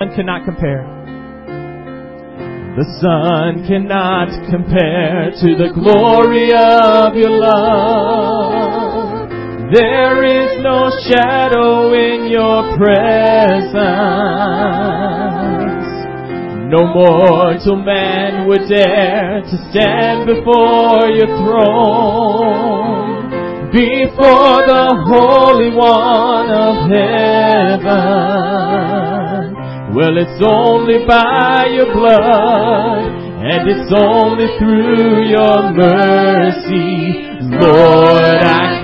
cannot compare. The sun cannot compare to the glory of your love. There is no shadow in your presence. No mortal man would dare to stand before your throne, before the Holy One of heaven. Well, it's only by your blood, and it's only through your mercy, Lord, I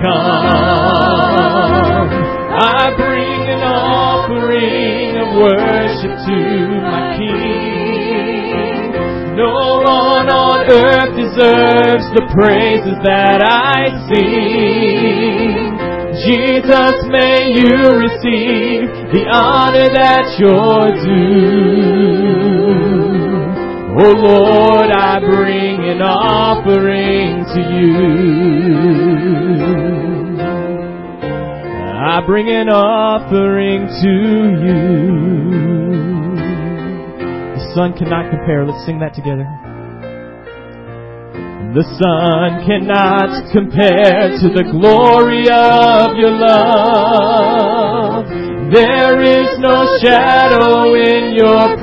come. I bring an offering of worship to my King. No one on earth deserves the praises that I sing. Jesus, may you receive the honor that you're due. Oh Lord, I bring an offering to you. I bring an offering to you. The sun cannot compare. Let's sing that together. The sun cannot compare to the glory of your love. There is no shadow in your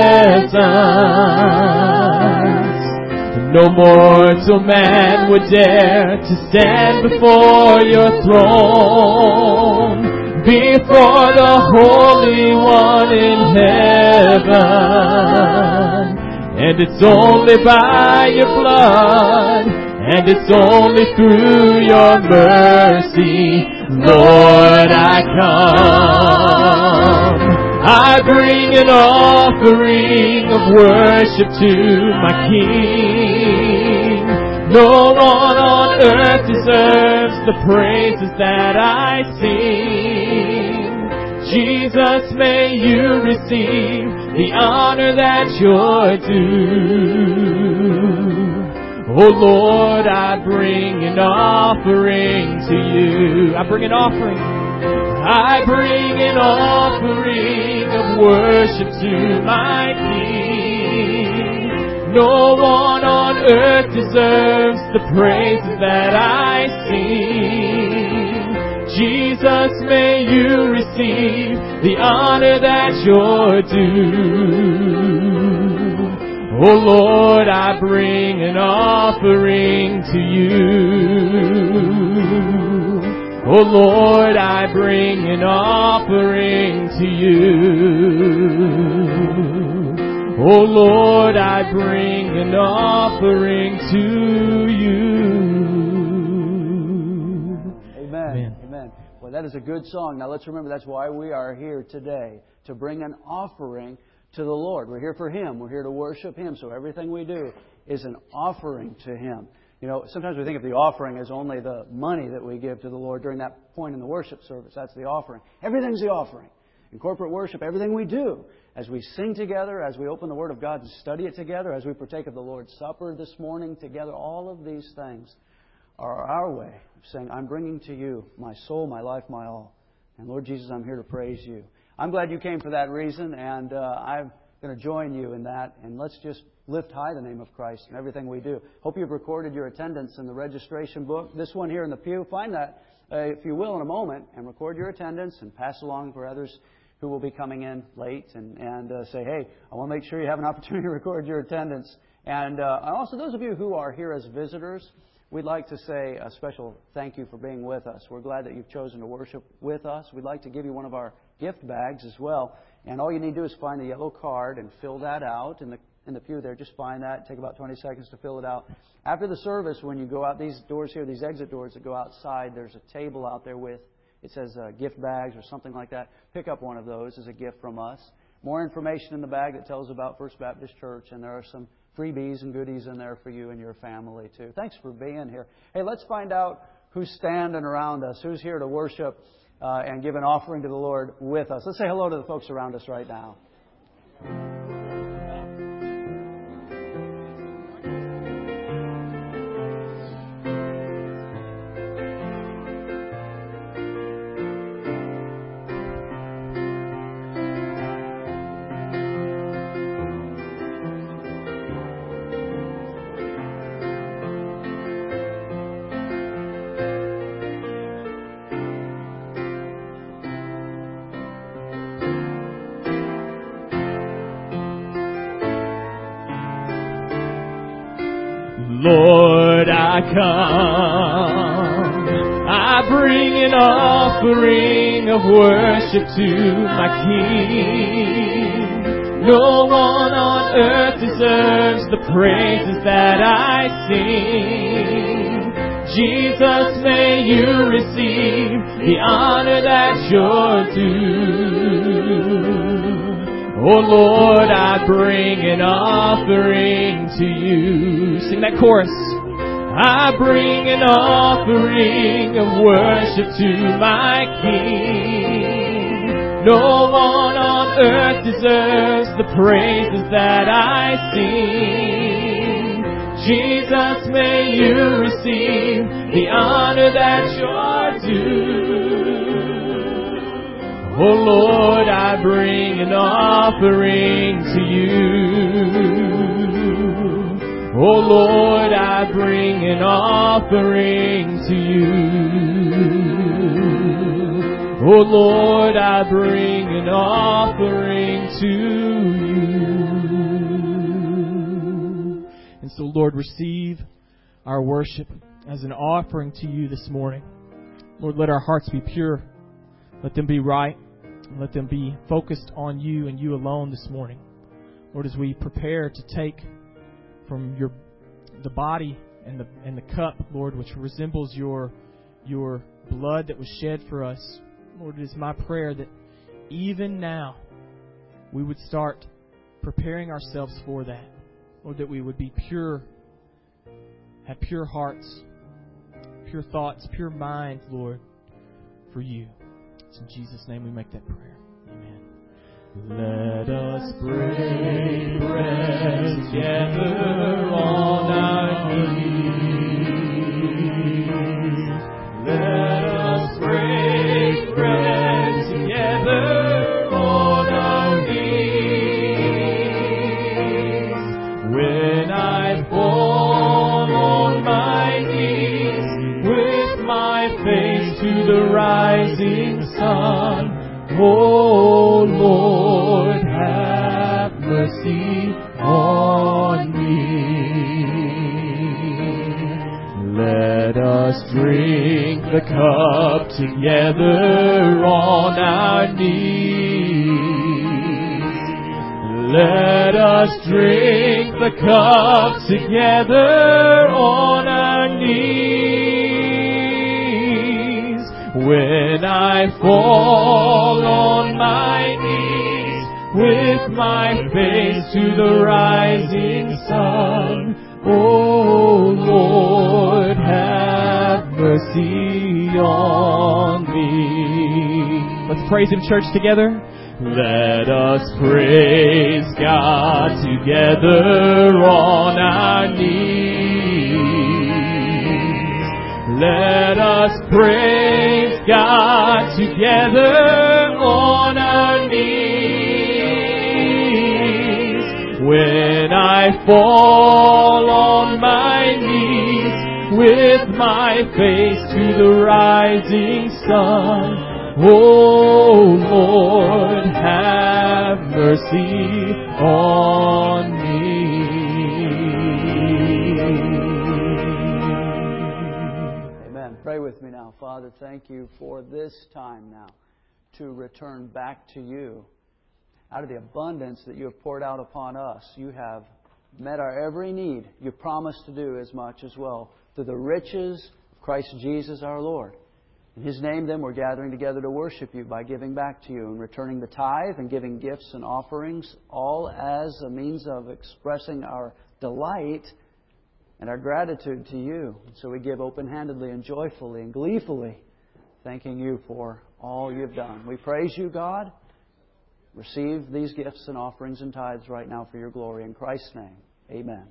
presence. No mortal man would dare to stand before your throne, before the Holy One in heaven. And it's only by your blood, and it's only through your mercy, Lord, I come. I bring an offering of worship to my King. No one on earth deserves the praises that I sing. Jesus, may you receive the honor that you're due. Oh Lord, I bring an offering to you. I bring an offering. I bring an offering of worship to my King. No one on earth deserves the praises that I sing. Jesus, may you receive the honor that you're due. Oh Lord, I bring an offering to you. Oh Lord, I bring an offering to you. Oh Lord, I bring an offering to you. Amen. Well, that is a good song. Now let's remember that's why we are here today, to bring an offering to the Lord. We're here for Him. We're here to worship Him. So everything we do is an offering to Him. You know, sometimes we think of the offering as only the money that we give to the Lord during that point in the worship service. That's the offering. Everything's the offering. In corporate worship, everything we do, as we sing together, as we open the Word of God and study it together, as we partake of the Lord's Supper this morning together, all of these things are our way of saying, I'm bringing to you my soul, my life, my all. And Lord Jesus, I'm here to praise you. I'm glad you came for that reason, and I'm going to join you in that. And let's just lift high the name of Christ in everything we do. Hope you've recorded your attendance in the registration book. This one here in the pew, find that, if you will, in a moment, and record your attendance and pass along for others who will be coming in late, and say, hey, I want to make sure you have an opportunity to record your attendance. And also those of you who are here as visitors, we'd like to say a special thank you for being with us. We're glad that you've chosen to worship with us. We'd like to give you one of our gift bags as well. And all you need to do is find the yellow card and fill that out in the pew there. Just find that. Take about 20 seconds to fill it out. After the service, when you go out these doors here, these exit doors that go outside, there's a table out there with, it says gift bags or something like that. Pick up one of those as a gift from us. More information in the bag that tells about First Baptist Church, and there are some freebies and goodies in there for you and your family too. Thanks for being here. Hey, let's find out who's standing around us, who's here to worship and give an offering to the Lord with us. Let's say hello to the folks around us right now. Lord, I come. I bring an offering of worship to my King. No one on earth deserves the praises that I sing. Jesus, may you receive the honor that's your due. Oh Lord, I bring an offering to you. Sing that chorus. I bring an offering of worship to my King. No one on earth deserves the praises that I sing. Jesus, may you receive the honor that's your due. Oh Lord, I bring an offering to you. Oh Lord, I bring an offering to you. Oh Lord, I bring an offering to you. And so Lord, receive our worship as an offering to you this morning. Lord, let our hearts be pure. Let them be right. And let them be focused on you and you alone this morning. Lord, as we prepare to take from the body and the cup, Lord, which resembles your blood that was shed for us, Lord, it is my prayer that even now we would start preparing ourselves for that. Lord, that we would be pure, have pure hearts, pure thoughts, pure minds, Lord, for you. It's in Jesus' name we make that prayer. Amen. Let us break bread together on our knees. Let us break bread together on our knees. When I fall on my knees with my face to the rising sun, oh Lord, have mercy on me. Let us drink the cup together on our knees. Let us drink the cup together on our knees. When I fall on my knees with my face to the rising sun, oh Lord, have mercy on me. Let's praise Him, church, together. Let us praise God together on our knees. Let us praise God together on our knees. When I fall on my knees with my face to the rising sun, oh Lord, have mercy on me. Amen. Pray with me now. Father, thank you for this time now to return back to you. Out of the abundance that you have poured out upon us, you have met our every need. You promised to do as much as well through the riches of Christ Jesus our Lord. In His name, then, we're gathering together to worship you by giving back to you and returning the tithe and giving gifts and offerings, all as a means of expressing our delight and our gratitude to you. So we give open-handedly and joyfully and gleefully, thanking you for all you've done. We praise you, God. Receive these gifts and offerings and tithes right now for your glory. In Christ's name, amen.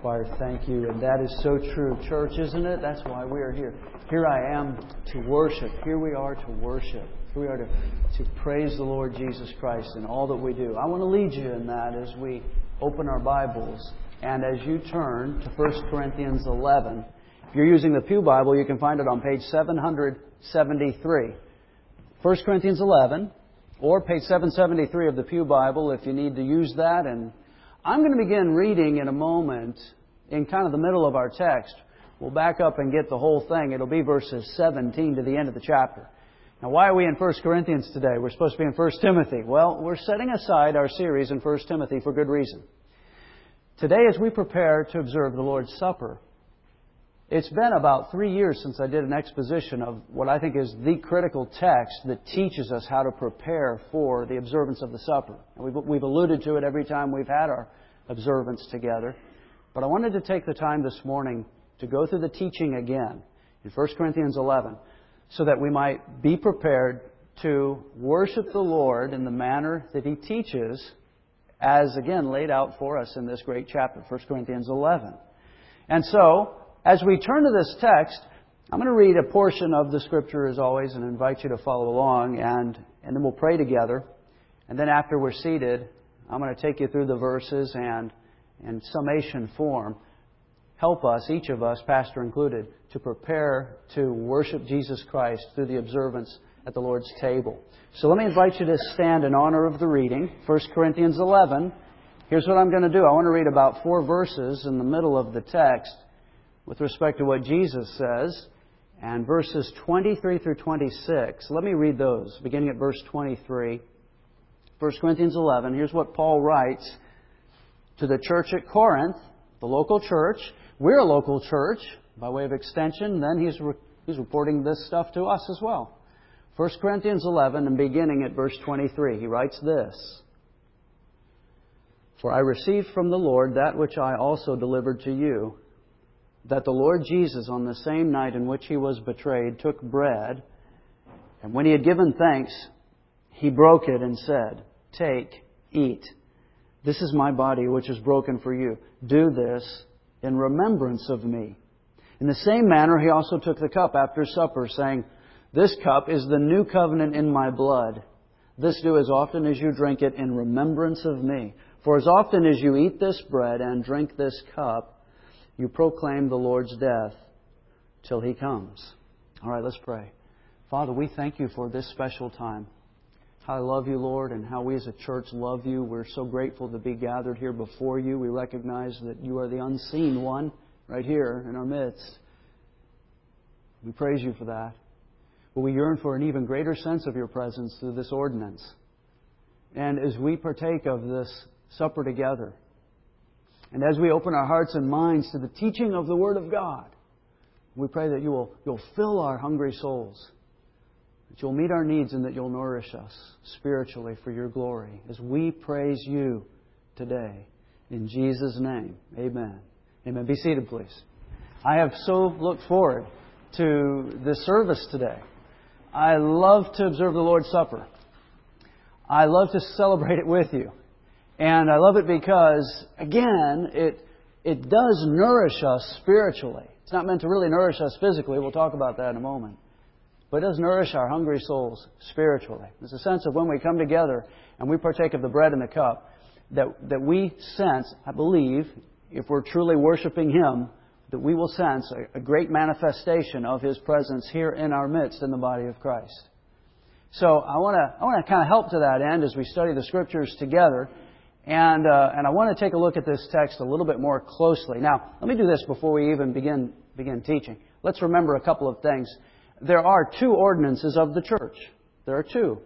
choir, thank you. And that is so true. Church, isn't it? That's why we are here. Here I am to worship. Here we are to worship. Here we are to praise the Lord Jesus Christ in all that we do. I want to lead you in that as we open our Bibles. And as you turn to 1 Corinthians 11, if you're using the Pew Bible, you can find it on page 773. 1 Corinthians 11, or page 773 of the Pew Bible if you need to use that. And I'm going to begin reading in a moment in kind of the middle of our text. We'll back up and get the whole thing. It'll be verses 17 to the end of the chapter. Now, why are we in 1 Corinthians today? We're supposed to be in 1 Timothy. Well, we're setting aside our series in 1 Timothy for good reason. Today, as we prepare to observe the Lord's Supper, it's been about 3 years since I did an exposition of what I think is the critical text that teaches us how to prepare for the observance of the supper. And we've alluded to it every time we've had our observance together. But I wanted to take the time this morning to go through the teaching again in 1 Corinthians 11 so that we might be prepared to worship the Lord in the manner that He teaches, as again laid out for us in this great chapter, 1 Corinthians 11. And so, as we turn to this text, I'm going to read a portion of the Scripture as always and invite you to follow along, and then we'll pray together. And then after we're seated, I'm going to take you through the verses and in summation form help us, each of us, pastor included, to prepare to worship Jesus Christ through the observance at the Lord's table. So let me invite you to stand in honor of the reading. 1 Corinthians 11. Here's what I'm going to do. I want to read about 4 verses in the middle of the text with respect to what Jesus says, and verses 23 through 26. Let me read those, beginning at verse 23. 1 Corinthians 11, here's what Paul writes to the church at Corinth, the local church. We're a local church, by way of extension. Then he's reporting this stuff to us as well. 1 Corinthians 11, and beginning at verse 23, he writes this: "For I received from the Lord that which I also delivered to you, that the Lord Jesus, on the same night in which He was betrayed, took bread, and when He had given thanks, He broke it and said, 'Take, eat. This is my body, which is broken for you. Do this in remembrance of me.' In the same manner, He also took the cup after supper, saying, 'This cup is the new covenant in my blood. This do as often as you drink it in remembrance of me. For as often as you eat this bread and drink this cup, you proclaim the Lord's death till He comes.'" All right, let's pray. Father, we thank You for this special time. How I love You, Lord, and how we as a church love You. We're so grateful to be gathered here before You. We recognize that You are the unseen one right here in our midst. We praise You for that. But we yearn for an even greater sense of Your presence through this ordinance. And as we partake of this supper together, and as we open our hearts and minds to the teaching of the Word of God, we pray that You'll fill our hungry souls, that You'll meet our needs, and that You'll nourish us spiritually for Your glory as we praise You today. In Jesus' name, amen. Amen. Be seated, please. I have so looked forward to this service today. I love to observe the Lord's Supper. I love to celebrate it with you. And I love it because, again, it does nourish us spiritually. It's not meant to really nourish us physically. We'll talk about that in a moment. But it does nourish our hungry souls spiritually. There's a sense of when we come together and we partake of the bread and the cup, that we sense, I believe, if we're truly worshiping Him, that we will sense a great manifestation of His presence here in our midst in the body of Christ. So I want to kind of help to that end as we study the Scriptures together. And I want to take a look at this text a little bit more closely. Now, let me do this before we even begin teaching. Let's remember a couple of things. There are 2 ordinances of the church. There are 2.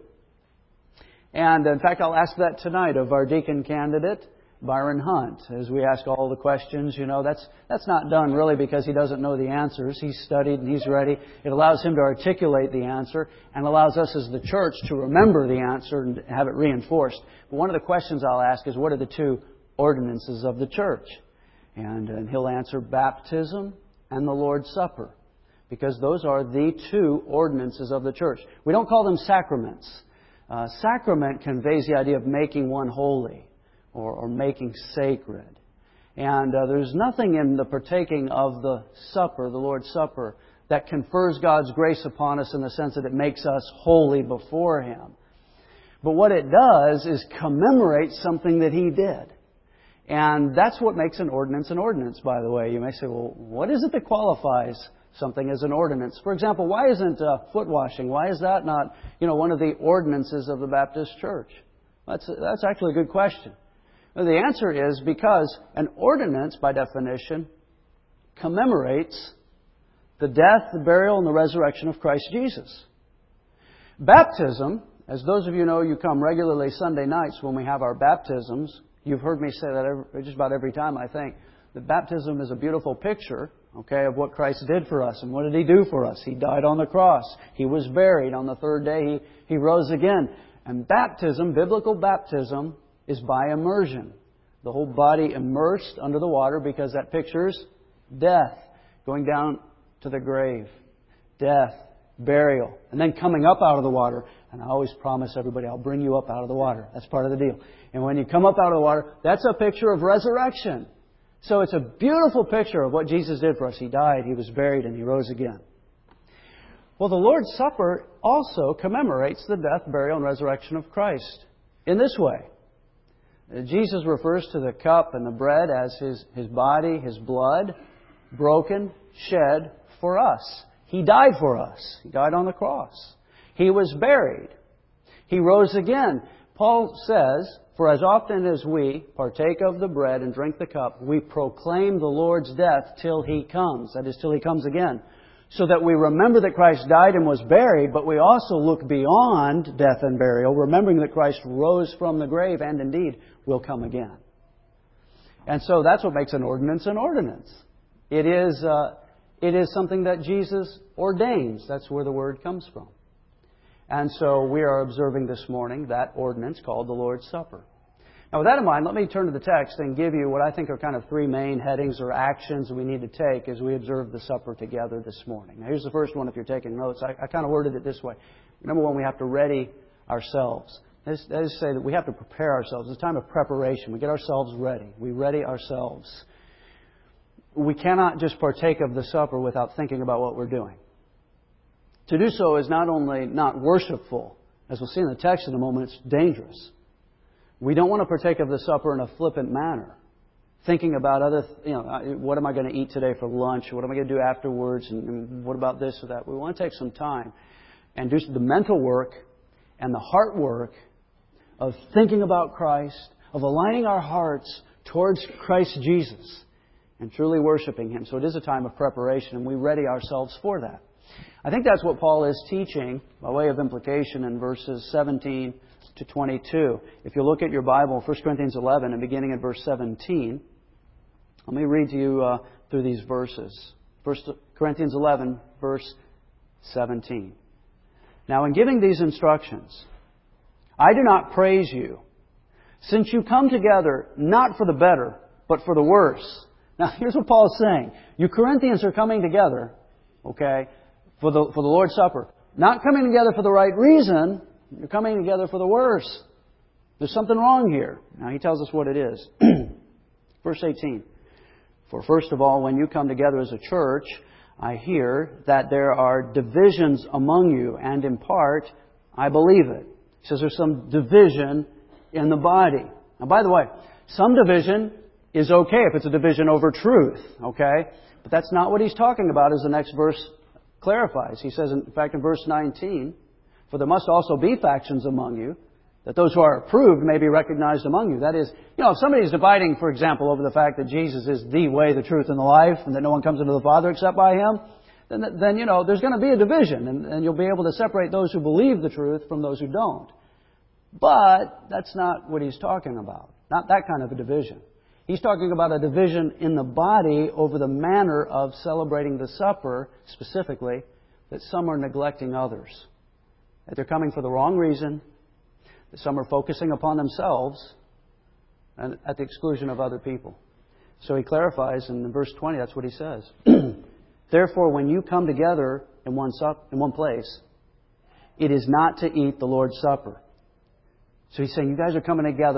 And in fact, I'll ask that tonight of our deacon candidate, Byron Hunt, as we ask all the questions. You know, that's not done really because he doesn't know the answers. He's studied and he's ready. It allows him to articulate the answer and allows us as the church to remember the answer and have it reinforced. But one of the questions I'll ask is, what are the 2 ordinances of the church? And he'll answer baptism and the Lord's Supper, because those are the 2 ordinances of the church. We don't call them sacraments. Sacrament conveys the idea of making one holy or making sacred. And there's nothing in the partaking of the supper, the Lord's Supper, that confers God's grace upon us in the sense that it makes us holy before Him. But what it does is commemorate something that He did. And that's what makes an ordinance, by the way. You may say, well, what is it that qualifies something as an ordinance? For example, why isn't foot washing? Why is that not, one of the ordinances of the Baptist Church? That's actually a good question. Well, the answer is because an ordinance, by definition, commemorates the death, the burial, and the resurrection of Christ Jesus. Baptism, as those of you know, you come regularly Sunday nights when we have our baptisms. You've heard me say that just about every time, I think. That baptism is a beautiful picture, of what Christ did for us. And what did He do for us? He died on the cross. He was buried. On the third day, He rose again. And baptism, biblical baptism, is by immersion. The whole body immersed under the water because that pictures death, going down to the grave. Death, burial, and then coming up out of the water. And I always promise everybody, I'll bring you up out of the water. That's part of the deal. And when you come up out of the water, that's a picture of resurrection. So it's a beautiful picture of what Jesus did for us. He died, He was buried, and He rose again. Well, the Lord's Supper also commemorates the death, burial, and resurrection of Christ in this way. Jesus refers to the cup and the bread as His body, His blood, broken, shed for us. He died for us. He died on the cross. He was buried. He rose again. Paul says, "For as often as we partake of the bread and drink the cup, we proclaim the Lord's death till He comes." That is, till He comes again. So that we remember that Christ died and was buried, but we also look beyond death and burial, remembering that Christ rose from the grave and indeed will come again. And so that's what makes an ordinance an ordinance. It is something that Jesus ordains. That's where the word comes from. And so we are observing this morning that ordinance called the Lord's Supper. Now, with that in mind, let me turn to the text and give you what I think are kind of three main headings or actions that we need to take as we observe the supper together this morning. Now, here's the first one if you're taking notes. I kind of worded it this way. Number one, we have to ready ourselves. That is to say that we have to prepare ourselves. It's a time of preparation. We get ourselves ready. We ready ourselves. We cannot just partake of the supper without thinking about what we're doing. To do so is not only not worshipful, as we'll see in the text in a moment, it's dangerous. We don't want to partake of the supper in a flippant manner, thinking about what am I going to eat today for lunch? What am I going to do afterwards? And what about this or that? We want to take some time and do the mental work and the heart work of thinking about Christ, of aligning our hearts towards Christ Jesus and truly worshiping Him. So it is a time of preparation, and we ready ourselves for that. I think that's what Paul is teaching by way of implication in verses 17 to 22. If you look at your Bible, 1 Corinthians 11, and beginning at verse 17, let me read to you through these verses. 1 Corinthians 11, verse 17. Now, in giving these instructions, I do not praise you, since you come together not for the better, but for the worse. Now, here's what Paul is saying. You Corinthians are coming together, for the Lord's Supper. Not coming together for the right reason. You're coming together for the worse. There's something wrong here. Now, he tells us what it is. Verse 18. For first of all, when you come together as a church, I hear that there are divisions among you, and in part, I believe it. He says there's some division in the body. Now, by the way, some division is okay if it's a division over truth, But that's not what he's talking about, as the next verse clarifies. He says, in fact, in verse 19, for there must also be factions among you, that those who are approved may be recognized among you. That is, if somebody is dividing, for example, over the fact that Jesus is the way, the truth, and the life, and that no one comes into the Father except by Him, then there's going to be a division, and you'll be able to separate those who believe the truth from those who don't. But that's not what he's talking about. Not that kind of a division. He's talking about a division in the body over the manner of celebrating the supper, specifically, that some are neglecting others. That they're coming for the wrong reason, that some are focusing upon themselves and at the exclusion of other people. So he clarifies in verse 20, that's what he says. Therefore, when you come together in one place, it is not to eat the Lord's Supper. So he's saying, you guys are coming together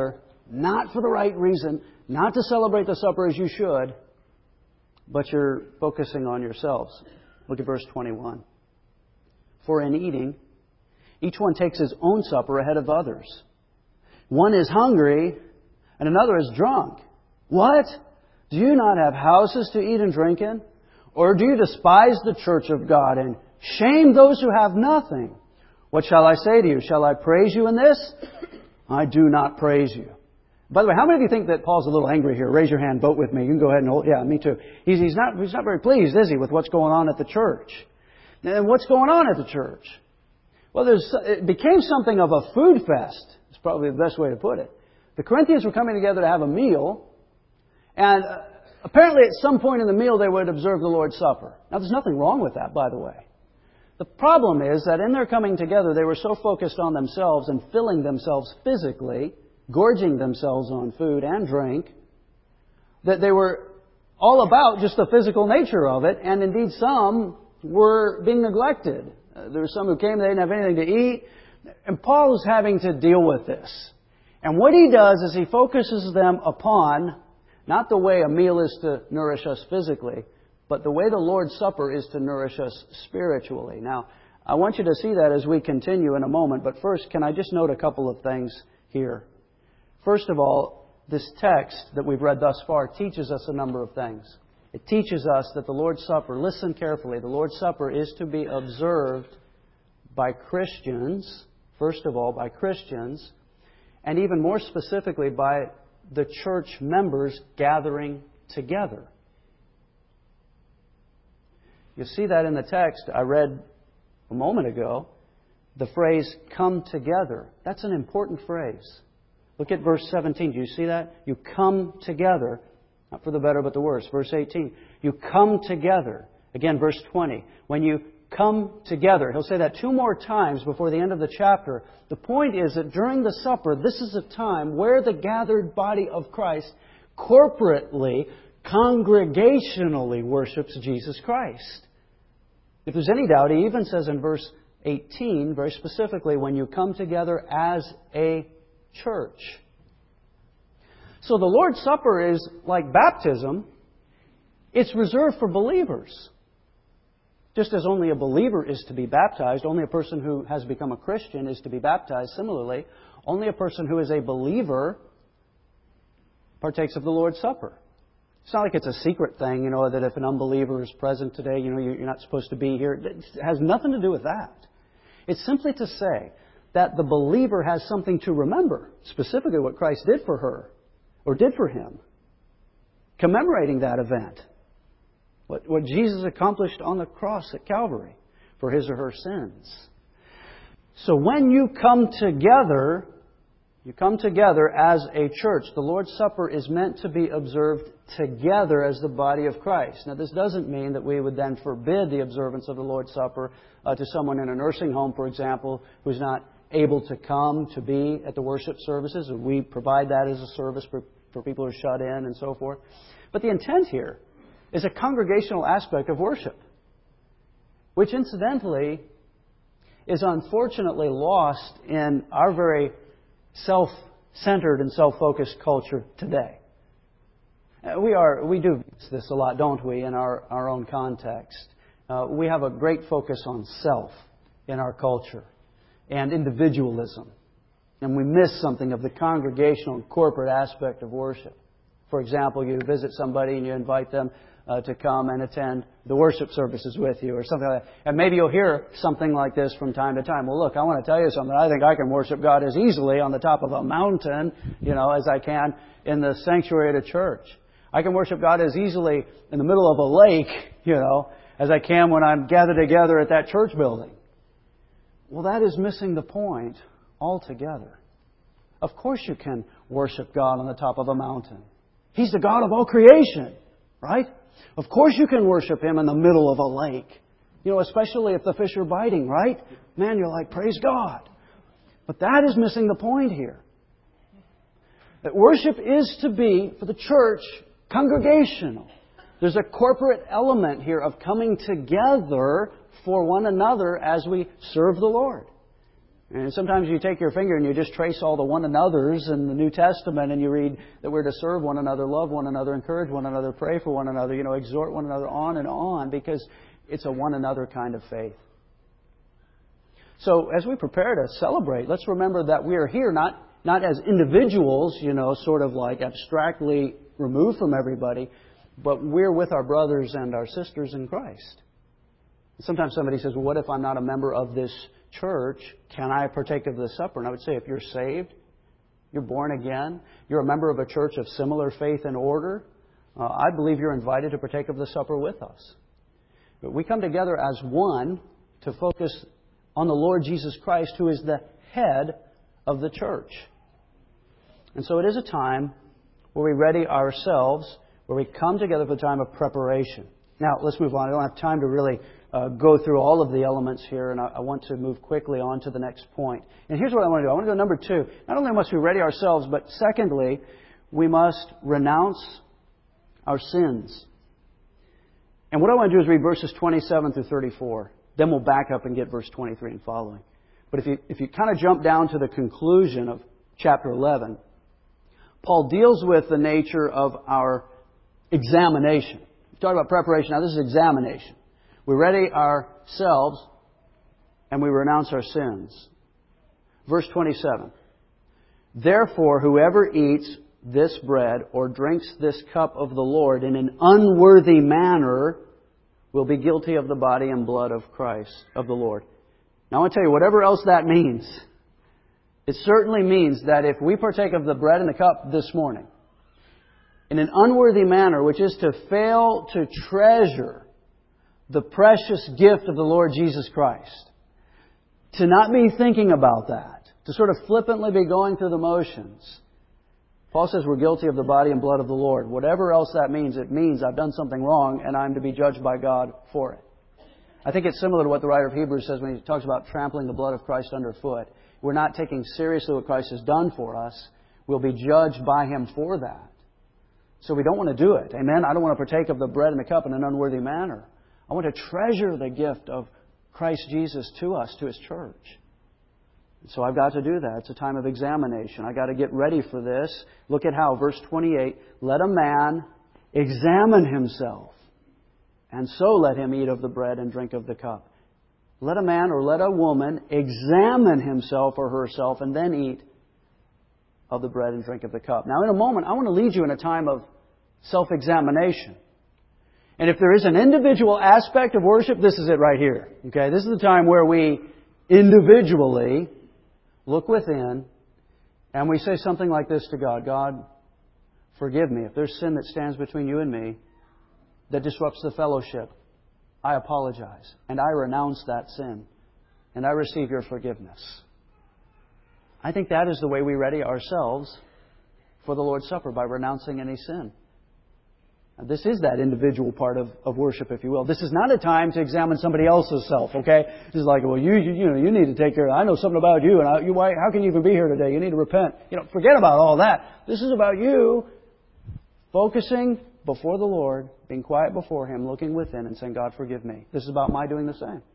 not for the right reason, not to celebrate the supper as you should, but you're focusing on yourselves. Look at verse 21. For in eating, each one takes his own supper ahead of others. One is hungry, and another is drunk. What? Do you not have houses to eat and drink in? Or do you despise the church of God and shame those who have nothing? What shall I say to you? Shall I praise you in this? I do not praise you. By the way, how many of you think that Paul's a little angry here? Raise your hand, vote with me. You can go ahead and hold. Yeah, me too. He's not very pleased, is he, with what's going on at the church? And what's going on at the church? Well, it became something of a food fest. It's probably the best way to put it. The Corinthians were coming together to have a meal, and apparently at some point in the meal they would observe the Lord's Supper. Now, there's nothing wrong with that, by the way. The problem is that in their coming together, they were so focused on themselves and filling themselves physically, gorging themselves on food and drink, that they were all about just the physical nature of it, and indeed some were being neglected. There were some who came, they didn't have anything to eat, and Paul was having to deal with this. And what he does is he focuses them upon not the way a meal is to nourish us physically, but the way the Lord's Supper is to nourish us spiritually. Now, I want you to see that as we continue in a moment, but first, can I just note a couple of things here? First of all, this text that we've read thus far teaches us a number of things. It teaches us that the Lord's Supper, listen carefully, the Lord's Supper is to be observed by Christians, first of all, by Christians, and even more specifically by the church members gathering together. You see that in the text I read a moment ago, the phrase, come together. That's an important phrase. Look at verse 17. Do you see that? You come together. Not for the better, but the worse. Verse 18. You come together. Again, verse 20. When you come together. He'll say that 2 more times before the end of the chapter. The point is that during the supper, this is a time where the gathered body of Christ corporately, congregationally worships Jesus Christ. If there's any doubt, he even says in verse 18, very specifically, when you come together as a church. So the Lord's Supper is like baptism. It's reserved for believers. Just as only a believer is to be baptized, only a person who has become a Christian is to be baptized. Similarly, only a person who is a believer partakes of the Lord's Supper. It's not like it's a secret thing, that if an unbeliever is present today, you're not supposed to be here. It has nothing to do with that. It's simply to say that the believer has something to remember, specifically what Christ did for her, or did for him, commemorating that event. What Jesus accomplished on the cross at Calvary for his or her sins. So when you come together as a church. The Lord's Supper is meant to be observed together as the body of Christ. Now, this doesn't mean that we would then forbid the observance of the Lord's Supper to someone in a nursing home, for example, who's not able to come to be at the worship services. We provide that as a service for people who are shut in and so forth. But the intent here is a congregational aspect of worship, which incidentally is unfortunately lost in our very self-centered and self-focused culture today. We do this a lot, don't we, in our own context. We have a great focus on self in our culture and individualism. And we miss something of the congregational and corporate aspect of worship. For example, you visit somebody and you invite them to come and attend the worship services with you or something like that. And maybe you'll hear something like this from time to time. Well, look, I want to tell you something. I think I can worship God as easily on the top of a mountain, as I can in the sanctuary at a church. I can worship God as easily in the middle of a lake, as I can when I'm gathered together at that church building. Well, that is missing the point altogether. Of course you can worship God on the top of a mountain. He's the God of all creation, right? Of course you can worship Him in the middle of a lake. Especially if the fish are biting, right? Man, you're like, praise God. But that is missing the point here. That worship is to be, for the church, congregational. There's a corporate element here of coming together for one another as we serve the Lord. And sometimes you take your finger and you just trace all the one another's in the New Testament, and you read that we're to serve one another, love one another, encourage one another, pray for one another, exhort one another, on and on, because it's a one another kind of faith. So as we prepare to celebrate, let's remember that we are here not as individuals, sort of like abstractly removed from everybody, but we're with our brothers and our sisters in Christ. Sometimes somebody says, well, what if I'm not a member of this church? Can I partake of the supper? And I would say, if you're saved, you're born again, you're a member of a church of similar faith and order, I believe you're invited to partake of the supper with us. But we come together as one to focus on the Lord Jesus Christ, who is the head of the church. And so it is a time where we ready ourselves, where we come together for a time of preparation. Now, let's move on. I don't have time to really go through all of the elements here, and I want to move quickly on to the next point. And here's what I want to do. I want to go number 2. Not only must we ready ourselves, but secondly, we must renounce our sins. And what I want to do is read verses 27 through 34. Then we'll back up and get verse 23 and following. But if you kind of jump down to the conclusion of chapter 11, Paul deals with the nature of our examination. We talked about preparation. Now this is examination. We ready ourselves and we renounce our sins. Verse 27. Therefore, whoever eats this bread or drinks this cup of the Lord in an unworthy manner will be guilty of the body and blood of Christ, of the Lord. Now I want to tell you, whatever else that means, it certainly means that if we partake of the bread and the cup this morning in an unworthy manner, which is to fail to treasure the precious gift of the Lord Jesus Christ, to not be thinking about that, to sort of flippantly be going through the motions, Paul says we're guilty of the body and blood of the Lord. Whatever else that means, it means I've done something wrong and I'm to be judged by God for it. I think it's similar to what the writer of Hebrews says when he talks about trampling the blood of Christ underfoot. We're not taking seriously what Christ has done for us. We'll be judged by Him for that. So we don't want to do it. Amen? I don't want to partake of the bread and the cup in an unworthy manner. I want to treasure the gift of Christ Jesus to us, to His church. So I've got to do that. It's a time of examination. I've got to get ready for this. Look at how, verse 28, let a man examine himself, and so let him eat of the bread and drink of the cup. Let a man or let a woman examine himself or herself and then eat of the bread and drink of the cup. Now, in a moment, I want to lead you in a time of self-examination. And if there is an individual aspect of worship, this is it right here. Okay, this is the time where we individually look within and we say something like this to God. God, forgive me. If there's sin that stands between you and me that disrupts the fellowship, I apologize. And I renounce that sin. And I receive your forgiveness. I think that is the way we ready ourselves for the Lord's Supper, by renouncing any sin. Now, this is that individual part of worship, if you will. This is not a time to examine somebody else's self, okay? This is like, well, you need to take care of it. I know something about you, and how can you even be here today? You need to repent. Forget about all that. This is about you focusing before the Lord, being quiet before Him, looking within and saying, God, forgive me. This is about my doing the same.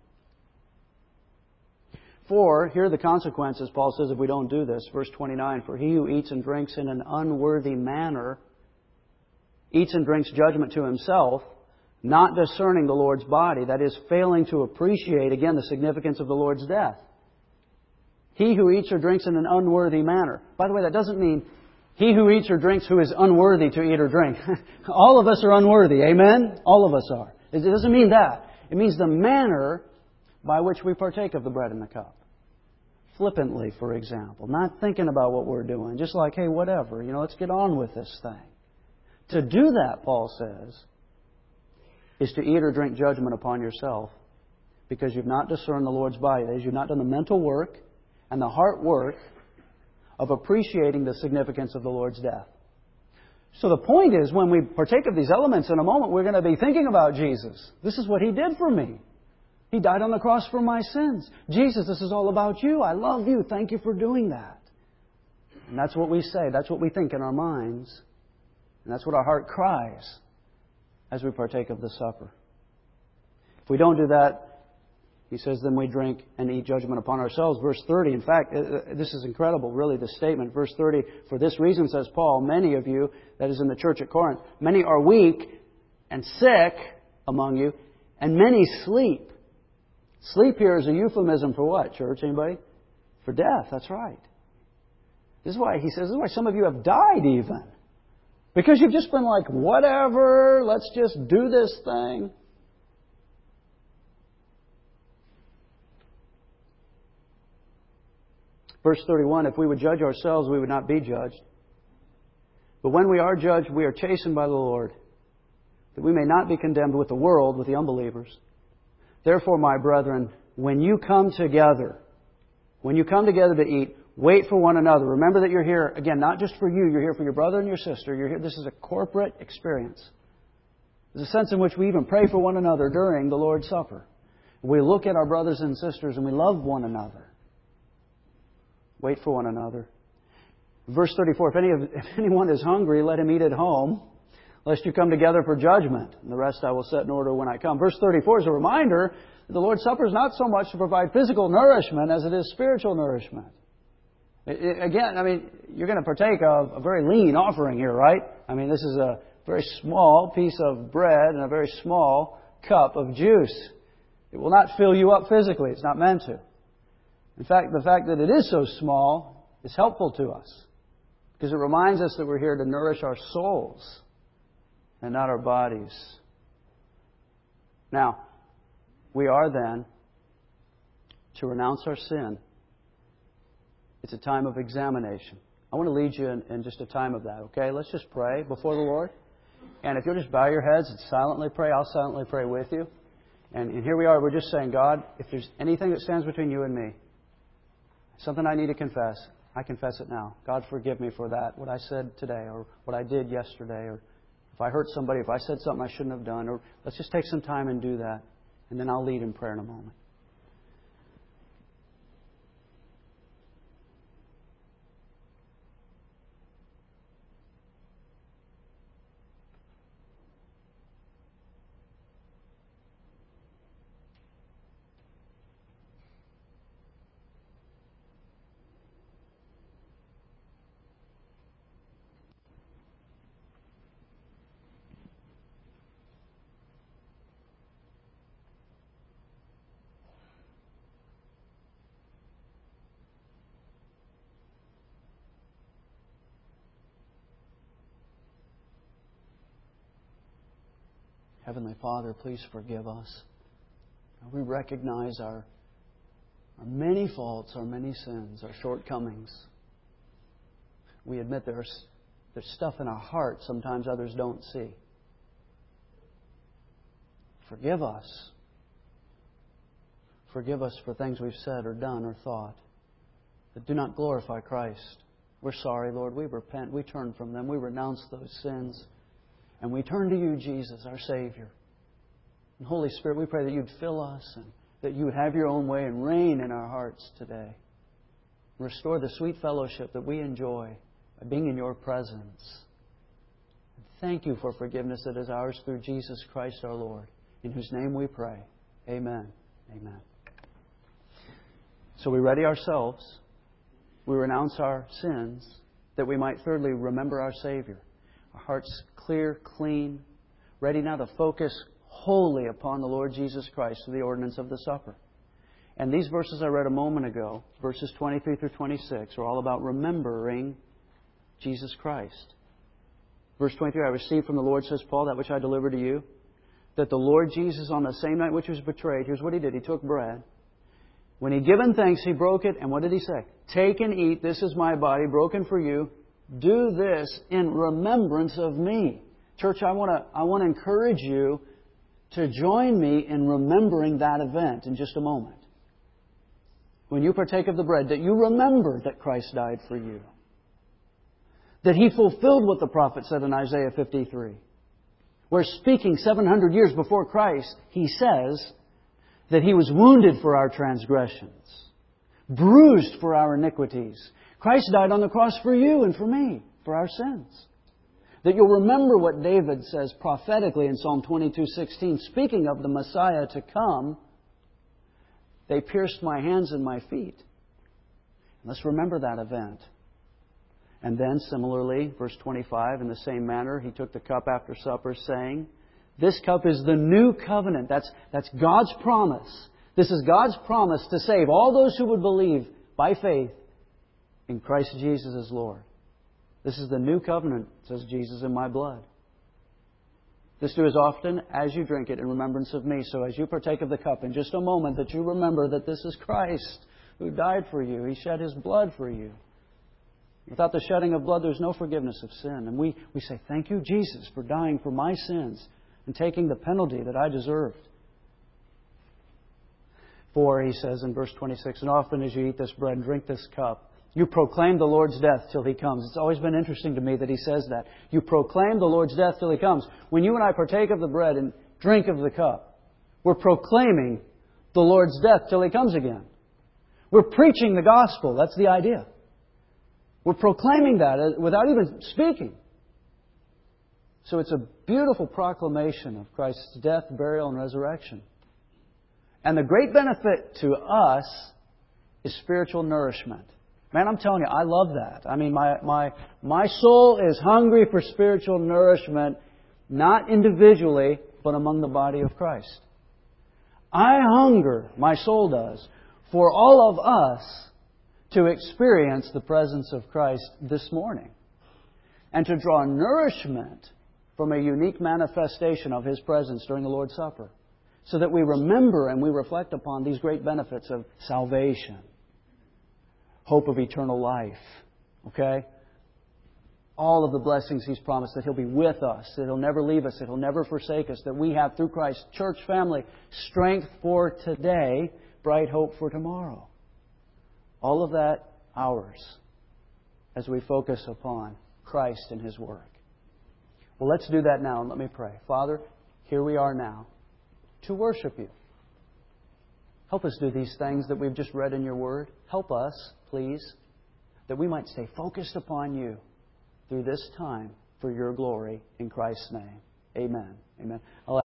For, here are the consequences, Paul says, if we don't do this. Verse 29, for he who eats and drinks in an unworthy manner eats and drinks judgment to himself, not discerning the Lord's body, that is, failing to appreciate, again, the significance of the Lord's death. He who eats or drinks in an unworthy manner. By the way, that doesn't mean he who eats or drinks who is unworthy to eat or drink. All of us are unworthy, amen? All of us are. It doesn't mean that. It means the manner by which we partake of the bread and the cup. Flippantly, for example. Not thinking about what we're doing. Just like, hey, whatever, let's get on with this thing. To do that, Paul says, is to eat or drink judgment upon yourself because you've not discerned the Lord's body. That is, you've not done the mental work and the heart work of appreciating the significance of the Lord's death. So the point is, when we partake of these elements in a moment, we're going to be thinking about Jesus. This is what He did for me. He died on the cross for my sins. Jesus, this is all about you. I love you. Thank you for doing that. And that's what we say. That's what we think in our minds. And that's what our heart cries as we partake of the supper. If we don't do that, He says, then we drink and eat judgment upon ourselves. Verse 30, in fact, this is incredible, really, this statement. Verse 30, for this reason, says Paul, many of you, that is in the church at Corinth, many are weak and sick among you, and many sleep. Sleep here is a euphemism for what, church? Anybody? For death, that's right. This is why he says, this is why some of you have died even. Because you've just been like, whatever, let's just do this thing. Verse 31, if we would judge ourselves, we would not be judged. But when we are judged, we are chastened by the Lord, that we may not be condemned with the world, with the unbelievers. Therefore, my brethren, when you come together to eat, wait for one another. Remember that you're here, again, not just for you. You're here for your brother and your sister. You're here. This is a corporate experience. There's a sense in which we even pray for one another during the Lord's Supper. We look at our brothers and sisters and we love one another. Wait for one another. Verse 34, if anyone is hungry, let him eat at home, lest you come together for judgment. And the rest I will set in order when I come. Verse 34 is a reminder that the Lord's Supper is not so much to provide physical nourishment as it is spiritual nourishment. Again, you're going to partake of a very lean offering here, right? This is a very small piece of bread and a very small cup of juice. It will not fill you up physically. It's not meant to. In fact, the fact that it is so small is helpful to us because it reminds us that we're here to nourish our souls and not our bodies. Now, we are then to renounce our sin. It's a time of examination. I want to lead you in just a time of that, okay? Let's just pray before the Lord. And if you'll just bow your heads and silently pray, I'll silently pray with you. And here we are, we're just saying, God, if there's anything that stands between you and me, something I need to confess, I confess it now. God, forgive me for that, what I said today or what I did yesterday, or if I hurt somebody, if I said something I shouldn't have done, or let's just take some time and do that. And then I'll lead in prayer in a moment. Heavenly Father, please forgive us. We recognize our many faults, our many sins, our shortcomings. We admit there's stuff in our heart sometimes others don't see. Forgive us. Forgive us for things we've said or done or thought that do not glorify Christ. We're sorry, Lord. We repent. We turn from them. We renounce those sins. And we turn to You, Jesus, our Savior. And Holy Spirit, we pray that You'd fill us and that You would have Your own way and reign in our hearts today. Restore the sweet fellowship that we enjoy by being in Your presence. And thank You for forgiveness that is ours through Jesus Christ our Lord, in whose name we pray. Amen. Amen. So we ready ourselves. We renounce our sins that we might thirdly remember our Savior. Our hearts clear, clean, ready now to focus wholly upon the Lord Jesus Christ through the ordinance of the supper. And these verses I read a moment ago, verses 23 through 26, are all about remembering Jesus Christ. Verse 23, I received from the Lord, says Paul, that which I delivered to you, that the Lord Jesus, on the same night which He was betrayed, here's what He did. He took bread. When He'd given thanks, He broke it. And what did He say? Take and eat. This is my body broken for you. Do this in remembrance of me. Church, I want to encourage you to join me in remembering that event in just a moment. When you partake of the bread, that you remember that Christ died for you. That He fulfilled what the prophet said in Isaiah 53. Where speaking 700 years before Christ, He says that He was wounded for our transgressions, bruised for our iniquities. Christ died on the cross for you and for me, for our sins. That you'll remember what David says prophetically in Psalm 22:16, speaking of the Messiah to come, They pierced my hands and my feet. Let's remember that event. And then, similarly, verse 25, in the same manner, He took the cup after supper, saying, this cup is the new covenant. That's God's promise. This is God's promise to save all those who would believe by faith in Christ Jesus as Lord. This is the new covenant, says Jesus, in my blood. This do as often as you drink it in remembrance of me. So as you partake of the cup in just a moment, that you remember that this is Christ who died for you. He shed His blood for you. Without the shedding of blood, there's no forgiveness of sin. And we say, thank you, Jesus, for dying for my sins and taking the penalty that I deserved. For, He says in verse 26, and often as you eat this bread and drink this cup, you proclaim the Lord's death till He comes. It's always been interesting to me that He says that. You proclaim the Lord's death till He comes. When you and I partake of the bread and drink of the cup, we're proclaiming the Lord's death till He comes again. We're preaching the gospel. That's the idea. We're proclaiming that without even speaking. So it's a beautiful proclamation of Christ's death, burial, and resurrection. And the great benefit to us is spiritual nourishment. Man, I'm telling you, I love that. I mean, my soul is hungry for spiritual nourishment, not individually, but among the body of Christ. I hunger, my soul does, for all of us to experience the presence of Christ this morning and to draw nourishment from a unique manifestation of His presence during the Lord's Supper, so that we remember and we reflect upon these great benefits of salvation, hope of eternal life, okay? All of the blessings He's promised, that He'll be with us, that He'll never leave us, that He'll never forsake us, that we have through Christ, church family, strength for today, bright hope for tomorrow. All of that ours as we focus upon Christ and His work. Well, let's do that now, and let me pray. Father, here we are now to worship You. Help us do these things that we've just read in Your Word. Help us, please, that we might stay focused upon You through this time for Your glory in Christ's name. Amen. Amen.